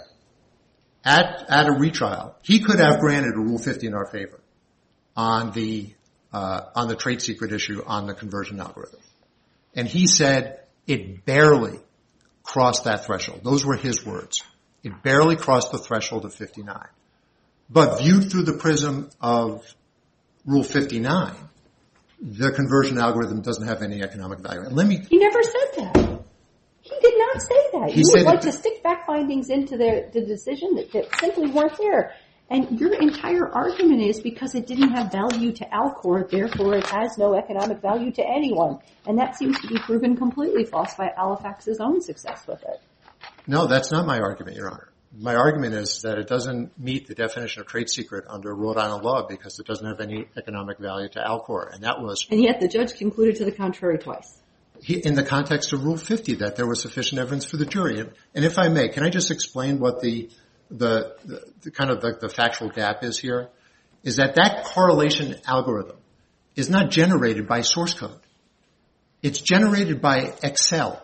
At, at a retrial, he could have granted a Rule fifty in our favor on the, uh, on the trade secret issue on the conversion algorithm. And he said it barely crossed that threshold. Those were his words. It barely crossed the threshold of fifty-nine. But viewed through the prism of Rule fifty-nine, the conversion algorithm doesn't have any economic value. And let me, He never said that. He did not say that. He you said would like it- to stick fact findings into the, the decision that, that simply weren't there. And your entire argument is because it didn't have value to Alcor, therefore it has no economic value to anyone. And that seems to be proven completely false by Halifax's own success with it. no, that's not my argument, Your Honor. My argument is that it doesn't meet the definition of trade secret under Rhode Island law because it doesn't have any economic value to Alcor. And that was And yet the judge concluded to the contrary twice. he, in the context of Rule fifty, that there was sufficient evidence for the jury. And, and if I may, can I just explain what the, the, the, the kind of the, the factual gap is here? Is that that correlation algorithm is not generated by source code. It's generated by Excel.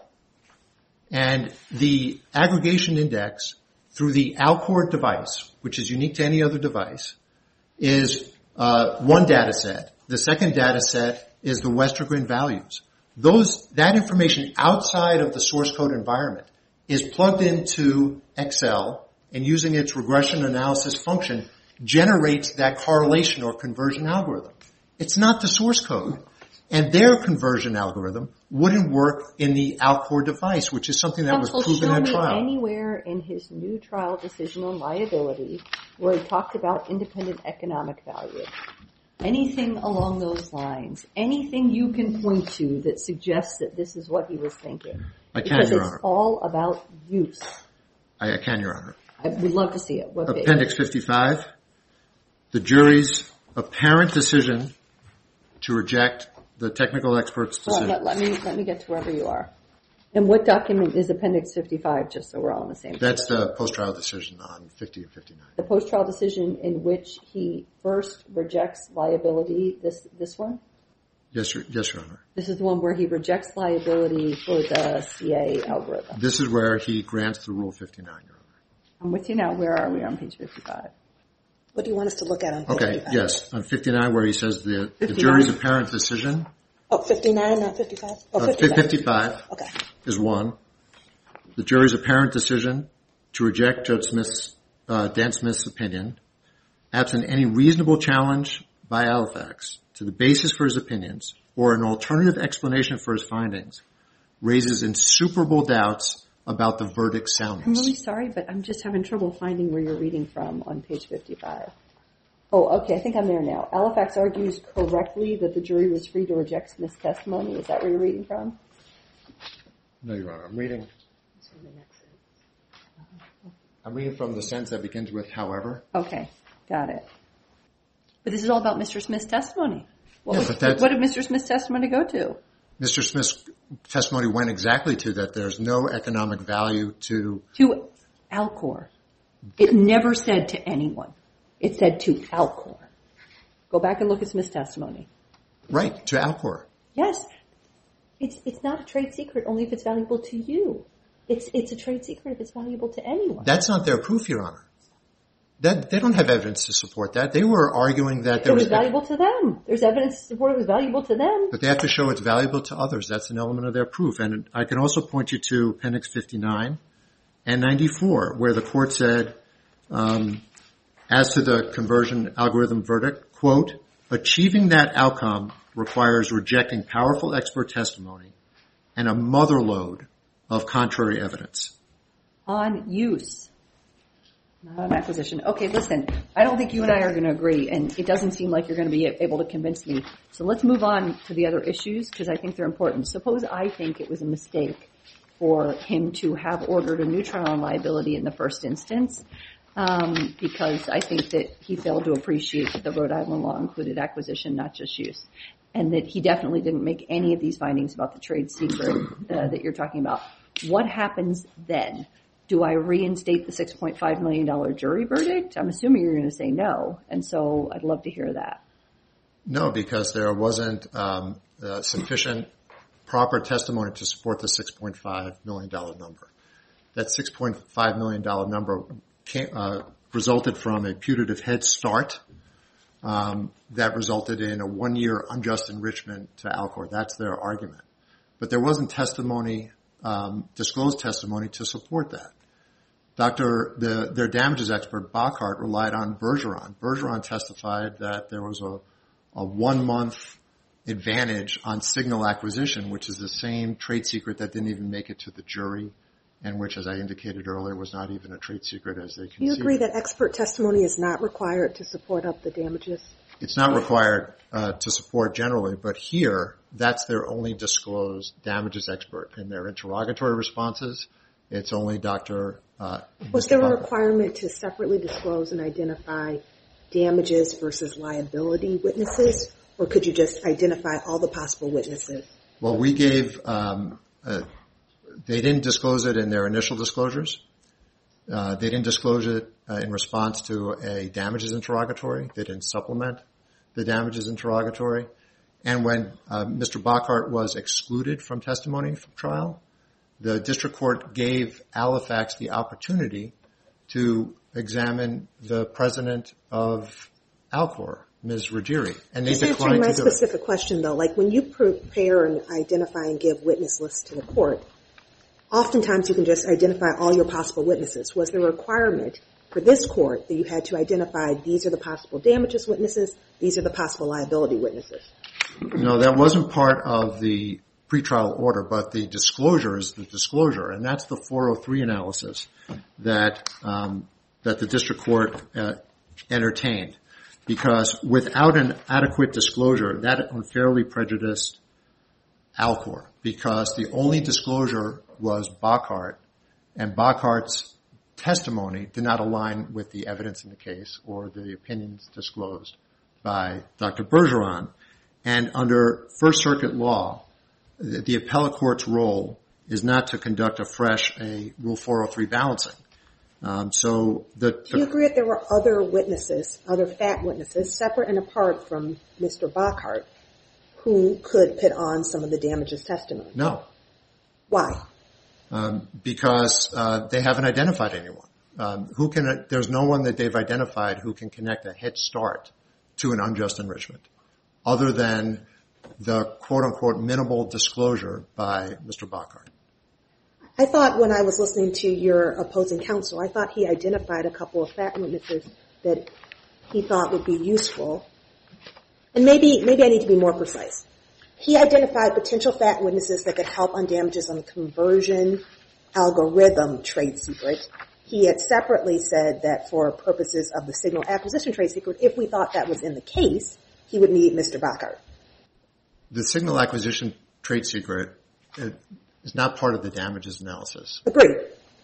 And the aggregation index through the Alcor device, which is unique to any other device, is uh, one data set. The second data set is the Westergren values. Those, that information outside of the source code environment is plugged into Excel and using its regression analysis function generates that correlation or conversion algorithm. It's not the source code. And their conversion algorithm wouldn't work in the Alcor device, which is something that was Counsel, proven show at me trial. anywhere in his new trial decision on liability where he talked about independent economic value. Anything along those lines. Anything you can point to that suggests that this is what he was thinking. I can, because Your it's Honor. all about use. I, I can, Your Honor. I would love to see it. What page? Appendix fifty-five, the jury's apparent decision to reject the technical expert's Hold on, decision. let, let me let me get to wherever you are. And what document is Appendix fifty-five, just so we're all on the same page? That's the post-trial decision on fifty and fifty-nine. The post-trial decision in which he first rejects liability, this this one? Yes, Your, yes, Your Honor. This is the one where he rejects liability for the C A algorithm. This is where he grants the Rule fifty-nine, Your Honor. I'm with you now. Where are we on page fifty-five? What do you want us to look at on page Okay, fifty-five? yes, on fifty-nine where he says the, the fifty-nine. jury's apparent decision, Oh, fifty-nine, not fifty-five? Oh, uh, fifty-five. fifty-five Okay. is one. The jury's apparent decision to reject Judge Smith's, uh, Dan Smith's opinion, absent any reasonable challenge by Halifax to the basis for his opinions or an alternative explanation for his findings, raises insuperable doubts about the verdict's I'm soundness. really sorry, but I'm just having trouble finding where you're reading from on page fifty-five. Oh, okay, I think I'm there now. Halifax argues correctly that the jury was free to reject Smith's testimony. Is that where you're reading from? No, Your Honor. I'm reading. I'm reading from the sentence that begins with however. Okay, got it. But this is all about Mister Smith's testimony. What, Yeah, was- but that's- what did Mister Smith's testimony go to? Mister Smith's testimony went exactly to that there's no economic value to, To Alcor. It never said to anyone. It said to Alcor. Go back and look at Smith's testimony. right, to Alcor. Yes. It's it's not a trade secret only if it's valuable to you. It's it's a trade secret if it's valuable to anyone. That's not their proof, Your Honor. That, they don't have evidence to support that. They were arguing that there it was was valuable to them. There's evidence to support it was valuable to them. But they have to show it's valuable to others. That's an element of their proof. And I can also point you to Appendix fifty-nine and ninety-four, where the court said, um, as to the conversion algorithm verdict, quote, achieving that outcome requires rejecting powerful expert testimony and a motherlode of contrary evidence. On use. Not on acquisition. Okay, listen, I don't think you and I are going to agree, and it doesn't seem like you're going to be able to convince me. So let's move on to the other issues, because I think they're important. Suppose I think it was a mistake for him to have ordered a new trial on liability in the first instance, um, because I think that he failed to appreciate that the Rhode Island law included acquisition, not just use, and that he definitely didn't make any of these findings about the trade secret uh, that you're talking about. What happens then? Do I reinstate the six point five million dollars jury verdict? I'm assuming you're going to say no, and so I'd love to hear that. No, because there wasn't um, uh, sufficient proper testimony to support the six point five million dollars number. That six point five million dollars number came, uh, resulted from a putative head start um, that resulted in a one-year unjust enrichment to Alcor. That's their argument. But there wasn't testimony Um, disclosed testimony to support that. Doctor, the, their damages expert, Bockhart, relied on Bergeron. Bergeron testified that there was a, a one-month advantage on signal acquisition, which is the same trade secret that didn't even make it to the jury, and which, as I indicated earlier, was not even a trade secret as they conceived. Do you agree that expert testimony is not required to support up the damages? It's not required uh, to support generally, but here, that's their only disclosed damages expert. In their interrogatory responses, it's only Doctor Uh, Was there a requirement to separately disclose and identify damages versus liability witnesses, or could you just identify all the possible witnesses? Well, we gave, um, uh, they didn't disclose it in their initial disclosures. Uh, they didn't disclose it uh, in response to a damages interrogatory. They didn't supplement the damages interrogatory. And when uh, Mister Bockhart was excluded from testimony from trial, the district court gave Halifax the opportunity to examine the president of Alcor, Miz Ruggieri, and they Just declined answering my to do it. specific question, though, like when you prepare and identify and give witness lists to the court, oftentimes you can just identify all your possible witnesses. Was there a requirement for this court that you had to identify these are the possible damages witnesses, these are the possible liability witnesses? No, that wasn't part of the pretrial order, but the disclosure is the disclosure, and that's the four oh three analysis that um, that the district court uh, entertained. Because without an adequate disclosure, that unfairly prejudiced Alcor, because the only disclosure was Bockhart, and Bockhart's testimony did not align with the evidence in the case or the opinions disclosed by Doctor Bergeron. And under First Circuit law, the, the appellate court's role is not to conduct a fresh a Rule four oh three balancing. Um, so the, the Do you agree that there were other witnesses, other fact witnesses, separate and apart from Mister Bockhart, who could put on some of the damages testimony? No. Why? Um, because uh, they haven't identified anyone. Um, who can? There's no one that they've identified who can connect a head start to an unjust enrichment, other than the quote unquote minimal disclosure by Mister Bockhart. I thought when I was listening to your opposing counsel, I thought he identified a couple of fact witnesses that he thought would be useful. And maybe, maybe I need to be more precise. He identified potential fact witnesses that could help on damages on the conversion algorithm trade secret. He had separately said that for purposes of the signal acquisition trade secret, if we thought that was in the case, he would need Mister Bockhart. The signal acquisition trade secret it, is not part of the damages analysis. Agreed.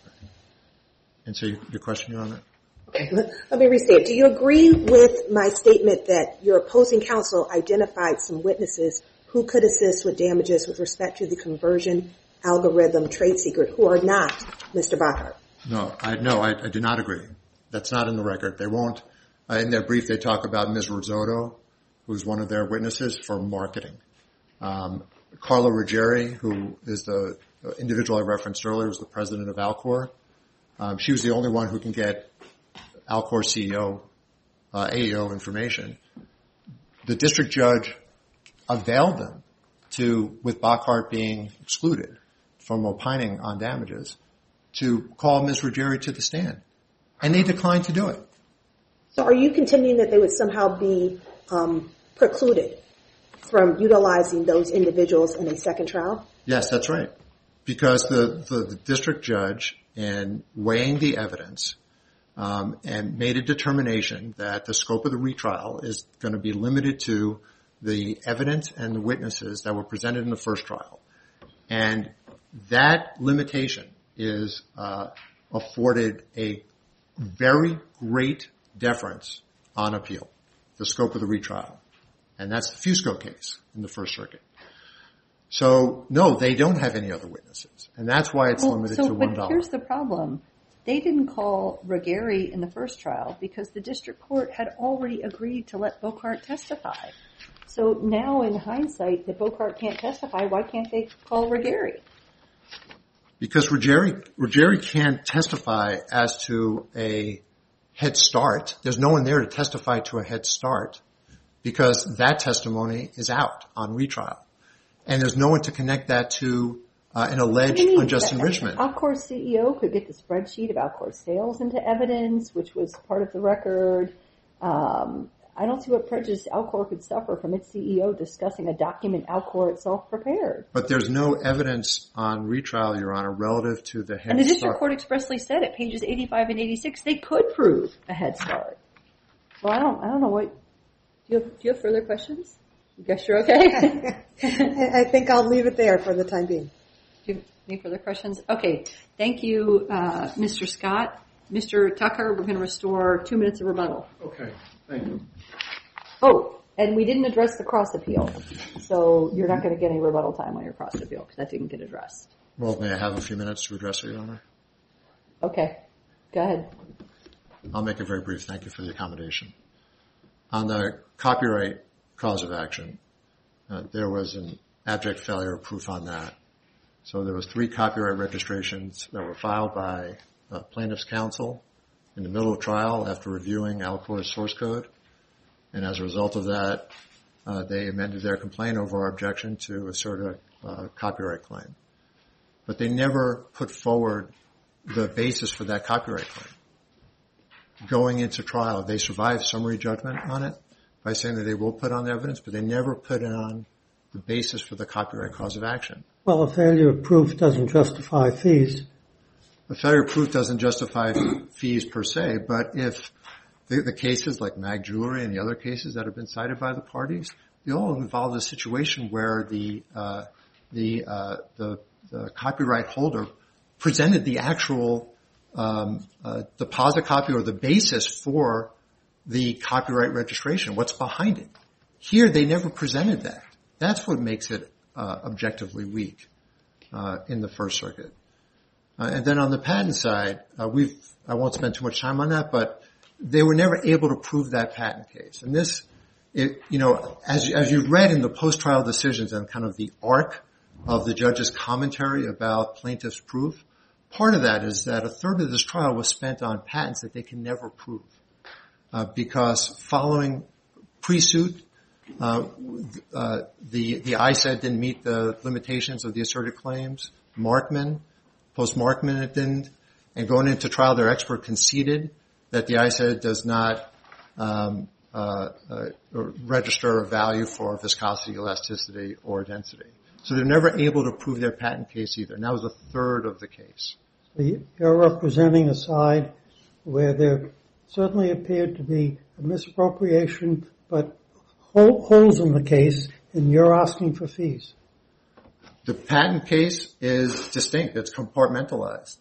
And so your question, Your Honor? Okay, let, let me restate. Do you agree with my statement that your opposing counsel identified some witnesses who could assist with damages with respect to the conversion algorithm trade secret who are not Mister Bockhart? No, I, no, I, I do not agree. That's not in the record. They won't. Uh, in their brief, they talk about Miz Risotto, who's one of their witnesses for marketing. Um, Carla Ruggieri, who is the individual I referenced earlier, was the president of Alcor. Um, she was the only one who can get Alcor C E O, uh, A E O information, the district judge availed them to, with Bockhart being excluded from opining on damages, to call Miz Ruggieri to the stand. And they declined to do it. So are you contending that they would somehow be um, precluded from utilizing those individuals in a second trial? Yes, that's right. Because the, the, the district judge, in weighing the evidence, um, and made a determination that the scope of the retrial is going to be limited to the evidence and the witnesses that were presented in the first trial. And that limitation is uh, afforded a very great deference on appeal, the scope of the retrial. And that's the Fusco case in the First Circuit. So, no, they don't have any other witnesses. And that's why it's well, limited so, to one dollar. But here's the problem. They didn't call Ruggieri in the first trial because the district court had already agreed to let Bockhart testify. So now in hindsight that Bockhart can't testify, why can't they call Ruggieri? Because Ruggieri, Ruggieri can't testify as to a head start. There's no one there to testify to a head start because that testimony is out on retrial. And there's no one to connect that to uh, an alleged unjust enrichment. Alcor's C E O could get the spreadsheet of Alcor's sales into evidence, which was part of the record. Um, I don't see what prejudice Alcor could suffer from its C E O discussing a document Alcor itself prepared. But there's no evidence on retrial, Your Honor, relative to the head start. And the district court expressly said at pages eighty-five and eighty-six they could prove a head start. Well, I don't, I don't know what. Do you have, do you have further questions? I guess you're okay. I think I'll leave it there for the time being. Do you have any further questions? Okay. Thank you, uh, Mister Scott. Mister Tucker, we're going to restore two minutes of rebuttal. Okay. Thank you. Oh, and we didn't address the cross appeal. So you're not going to get any rebuttal time on your cross appeal because that didn't get addressed. Well, may I have a few minutes to address it, Your Honor? Okay. Go ahead. I'll make it very brief. Thank you for the accommodation. On the copyright cause of action, uh, there was an abject failure of proof on that. So there was three copyright registrations that were filed by uh, plaintiff's counsel in the middle of trial after reviewing Alcor's source code. And as a result of that, uh, they amended their complaint over our objection to assert a uh, copyright claim. But they never put forward the basis for that copyright claim. Going into trial, they survived summary judgment on it by saying that they will put on the evidence, but they never put on the basis for the copyright cause of action. Well, a failure of proof doesn't justify fees. A failure of proof doesn't justify fees per se, but if the, the cases like Mag Jewelry and the other cases that have been cited by the parties, they all involve a situation where the uh, the, uh, the the copyright holder presented the actual um, uh, deposit copy or the basis for the copyright registration, what's behind it. Here, they never presented that. That's what makes it uh, objectively weak uh, in the First Circuit. Uh, and then on the patent side, uh, we've I won't spend too much time on that, but they were never able to prove that patent case. And this, it, you know, as as you've read in the post-trial decisions and kind of the arc of the judge's commentary about plaintiff's proof, part of that is that a third of this trial was spent on patents that they can never prove. Uh, because following pre-suit, uh, uh, the, the I S A D didn't meet the limitations of the asserted claims. Markman, post-Markman it didn't. And going into trial, their expert conceded that the I S A D does not, um, uh, uh, register a value for viscosity, elasticity, or density. So they're never able to prove their patent case either. And that was a third of the case. So you're representing a side where there certainly appeared to be a misappropriation, but holes in the case, and you're asking for fees. The patent case is distinct. It's compartmentalized.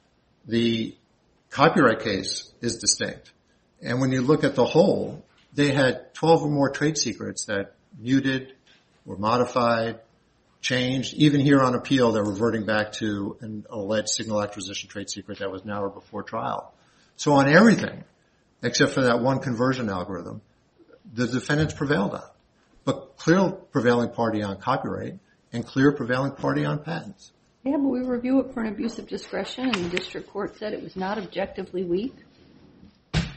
The copyright case is distinct. And when you look at the whole, they had twelve or more trade secrets that muted or modified, changed. Even here on appeal, they're reverting back to an alleged signal acquisition trade secret that was now or before trial. So on everything, except for that one conversion algorithm, the defendants prevailed on. But clear prevailing party on copyright and clear prevailing party on patents. Yeah, but we review it for an abuse of discretion, and the district court said it was not objectively weak.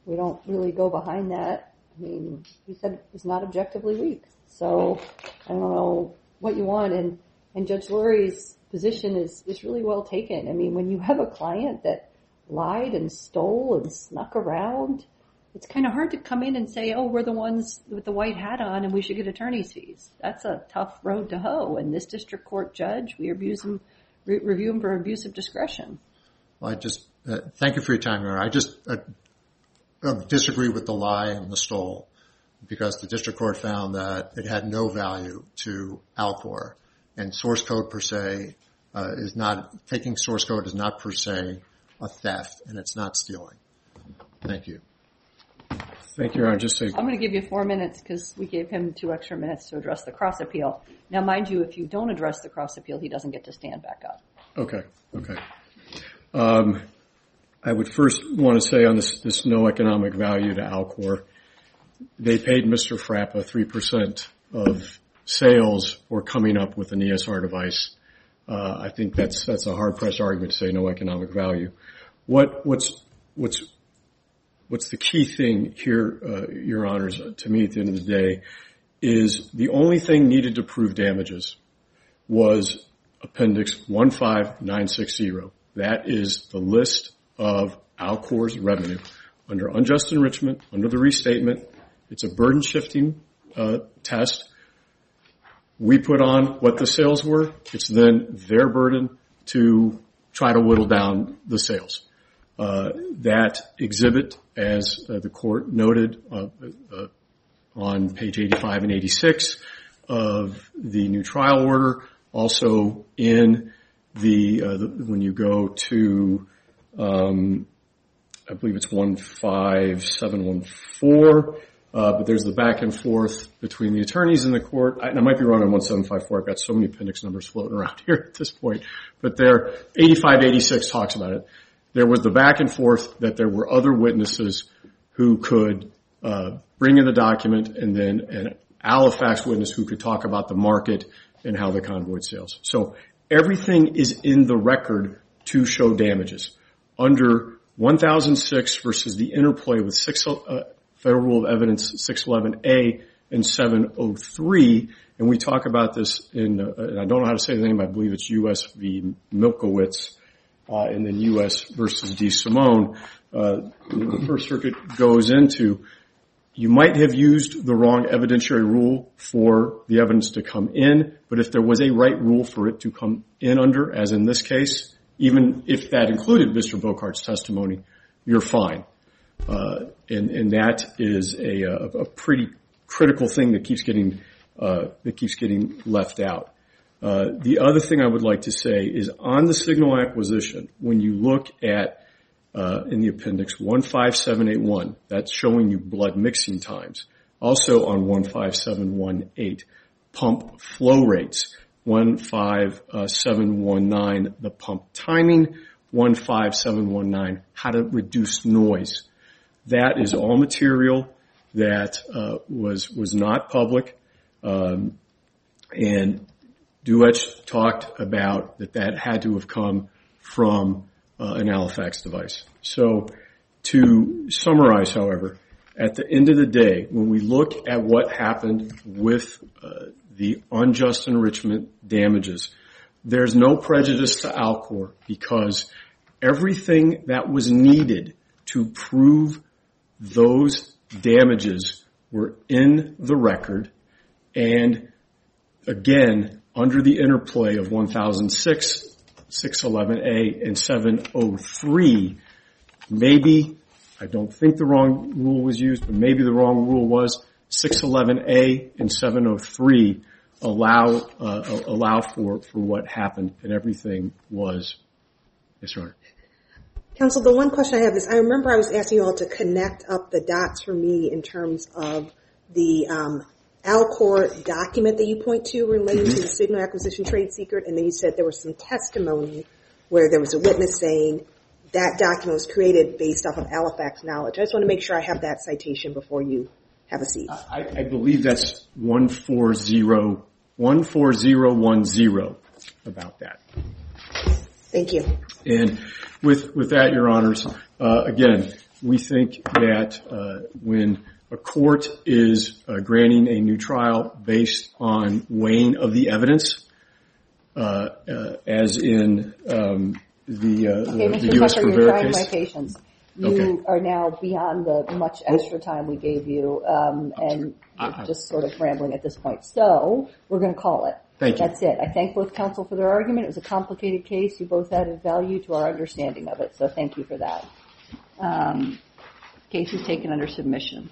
we don't really go behind that. I mean, he said it's not objectively weak. So I don't know what you want. And, and Judge Lurie's position is, is really well taken. I mean, when you have a client that lied and stole and snuck around, it's kind of hard to come in and say, oh, we're the ones with the white hat on and we should get attorney's fees. That's a tough road to hoe. And this district court judge, we abuse him, re- review him for abuse of discretion. Well, I just, uh, thank you for your time, Your Honor. I just uh, uh, disagree with the lie and the stole because the district court found that it had no value to Alcor, and source code per se uh, is not, taking source code is not per se a theft, and it's not stealing. Thank you. Thank you, Your Honor. Just say, I'm going to give you four minutes because we gave him two extra minutes to address the cross appeal. Now, mind you, if you don't address the cross appeal, he doesn't get to stand back up. okay, okay. Um, I would first want to say on this, this no economic value to Alcor, they paid Mister Frappa three percent of sales for coming up with an E S R device. Uh, I think that's, that's a hard-pressed argument to say no economic value. What, what's, what's, what's the key thing here, uh, Your Honors, to me at the end of the day, is the only thing needed to prove damages was Appendix one five nine six zero. That is the list of Alcor's revenue under unjust enrichment, under the restatement. It's a burden-shifting uh, test. We put on what the sales were. It's then their burden to try to whittle down the sales. Uh, that exhibit, as uh, the court noted uh, uh, on page eighty-five and eighty-six of the new trial order, also in the, uh, the when you go to, um, I believe it's one five seven one four, uh, but there's the back and forth between the attorneys in the court. I, and I might be wrong on one seven five four. I've got so many appendix numbers floating around here at this point. But there, eighty-five eighty-six talks about it. There was the back and forth that there were other witnesses who could uh, bring in the document, and then an Alifax witness who could talk about the market and how the convoyed sales. So everything is in the record to show damages. Under one thousand six versus the interplay with six, uh, Federal Rule of Evidence six eleven A and seven oh three, and we talk about this in, uh, and I don't know how to say the name, I believe it's U S v. Milkowitz, uh, and then U S versus D. Simone. Uh, the First Circuit goes into, you might have used the wrong evidentiary rule for the evidence to come in, but if there was a right rule for it to come in under, as in this case, even if that included Mister Bocart's testimony, you're fine. Uh, and, and that is a, a, a pretty critical thing that keeps getting, uh, that keeps getting left out. Uh, the other thing I would like to say is on the signal acquisition, when you look at Uh, in the appendix one five seven eight one, that's showing you blood mixing times. Also on one five seven one eight, pump flow rates. one five seven one nine, the pump timing. one five seven one nine, how to reduce noise. That is all material that uh, was was not public. Um, and Duetsch talked about that that had to have come from Uh, an Alifax device. So to summarize, however, at the end of the day, when we look at what happened with uh, the unjust enrichment damages, there's no prejudice to Alcor because everything that was needed to prove those damages were in the record, and again, under the interplay of one thousand six, six eleven A and seven oh three, maybe, I don't think the wrong rule was used, but maybe the wrong rule was six eleven A and seven oh three allow, uh, allow for, for what happened, and everything was, yes, Your Honor. Counsel, the one question I have is, I remember I was asking you all to connect up the dots for me in terms of the, um, Alcor document that you point to relating to the signal acquisition trade secret, and then you said there was some testimony where there was a witness saying that document was created based off of Alifax knowledge. I just want to make sure I have that citation before you have a seat. I, I believe that's one four zero, one four zero one zero about that. Thank you. And with with that, Your Honors, uh, again, we think that uh, when a court is uh, granting a new trial based on weighing of the evidence, uh, uh, as in um, the, uh, okay, the, Mister the U S Tucker, you're Rivera trying case. my patience. You Okay. are now beyond the much extra time we gave you, um, and you're I- just sort of rambling at this point. So we're going to call it. Thank you. That's it. I thank both counsel for their argument. It was a complicated case. You both added value to our understanding of it, so thank you for that. Um, case is taken under submission.